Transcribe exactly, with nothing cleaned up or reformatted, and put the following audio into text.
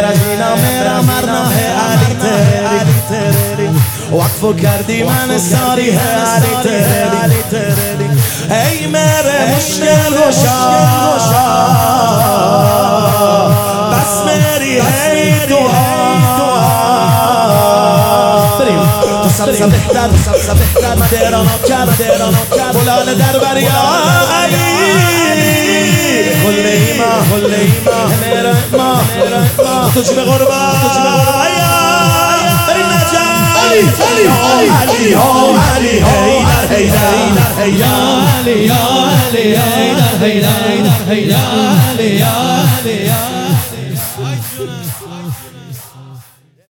برزینا میرا مرنا ہے علی تیری وقفو کردی من ساری ہے علی تیری ای میرے مشکل گشا بس میری ہے دعا تو سب سب بہتر سب سب بہتر تیرا نوکر تیرا نوکر بلال دربار یا علی کل ایمان کل ایمان میرا ایمان تجھ میں قربان تجھ میں قربان بری نجات علی علی علی علی حیدر حیدر یا علی یا علی حیدر حیدر یا علی یا علی